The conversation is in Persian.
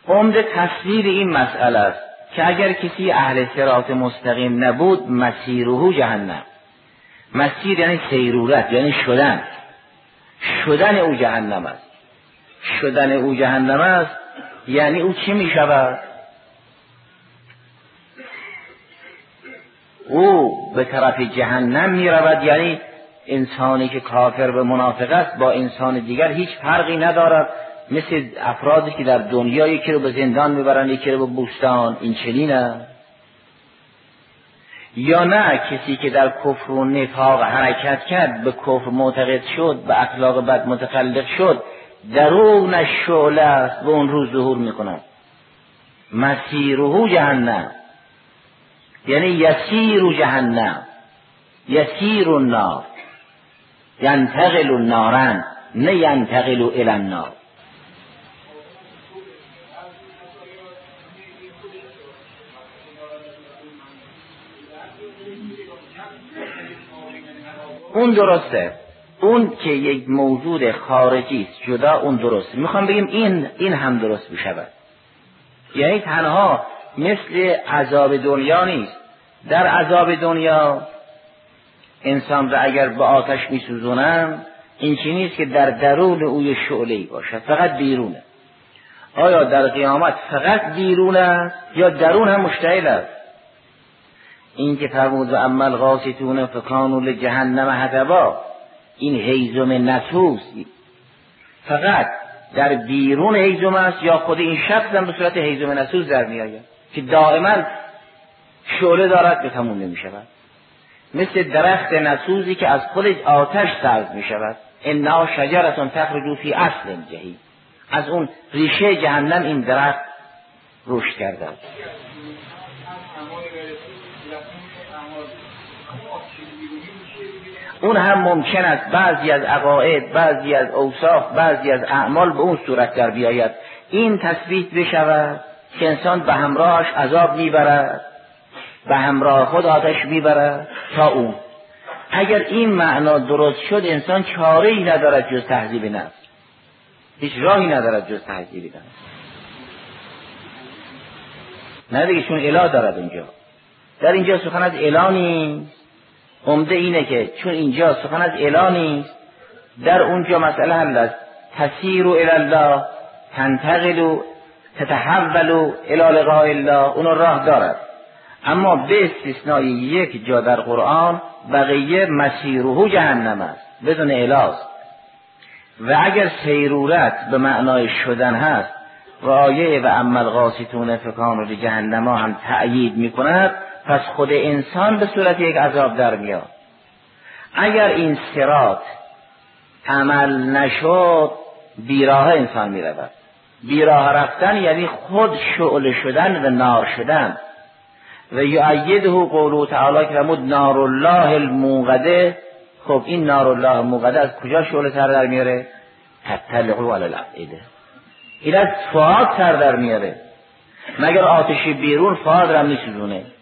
عمده تصویر این مسئله است که اگر کسی اهل صراط مستقیم نبود مسیره جهنم. مسیر یعنی سیرورت، یعنی شدن او جهنم است. شدن او جهنم است یعنی او چی می شود؟ او به طرف جهنم می رود. یعنی انسانی که کافر و منافق است با انسان دیگر هیچ فرقی ندارد، مثل افرادی که در دنیا یکی رو به زندان میبرن یکی رو به بوستان. این چنینه یا نه؟ کسی که در کفر و نفاق حرکت کرد، به کفر معتقد شد، به اخلاق بد متخلق شد، درونش شعله است و اون روز ظهور میکند. مسیره جهنم یعنی یسیر جهنم، یسیر النار، ینتقل النارن نه ینتقل الی النار. اون درسته، اون که یک موجود خارجی است جدا، اون درسته. میخوام بگیم این هم درست بشود. یعنی تنها مثل عذاب دنیا نیست. در عذاب دنیا انسان را اگر به آتش میسوزونن این چی نیست که در درون اوی شعله‌ای باشد، فقط بیرونه. آیا در قیامت فقط بیرونه یا درون هم مشتعل است؟ این که فرمود و اما القاسطون فکانوا لجهنم حطبا، این هیزم نسوز فقط در بیرون هیزم است یا خود این شخص هم به صورت هیزم نسوز در می آید که دائما شعله دارد به تموم نمی شود، مثل درخت نسوزی که از خود آتش سرد می شود. انها شجرة تخرج فی اصل الجحیم، از اون ریشه جهنم این درخت رشد کرده است. اون هم ممکن است بعضی از عقاید، بعضی از اوصاف، بعضی از اعمال به اون صورت در بیاید. این تثبیت بشود که انسان به همراهش عذاب میبرد، به همراه خود آتش میبرد تا اون. اگر این معنا درست شد انسان چاره‌ای ندارد جز تهذیب نفس، هیچ راهی ندارد جز تهذیب نفس. نه دیگه، چون اله دارد اونجا. در اینجا سخن از اله نیست. عمده اینه که چون اینجا سخن از اله نیست، در اونجا مسئله حل است. تسیر الی الله، تنتقل، تتحول الی لقاء الله، اون راه دارد. اما به استثنای یک جا در قرآن بقیه مسیره جهنم است، بدون اله است. و اگر سیرورت به معنای شدن هست و آیه و اما القاسطون فکانوا لجهنم هم تأیید میکند، پس خود انسان به صورت یک عذاب در میاد. اگر این صراط عمل نشد بیراه انسان میرود. بیراه رفتن یعنی خود شعله شدن و نار شدن. و یؤیده قوله تعالی که فرمود نار الله الموقده. خب این نار الله الموقده از کجا شعله سر در میاره؟ تطلع علی الافئده، این از فؤاد سر در میاره. مگر آتشی بیرون فؤاد را میسوزونه؟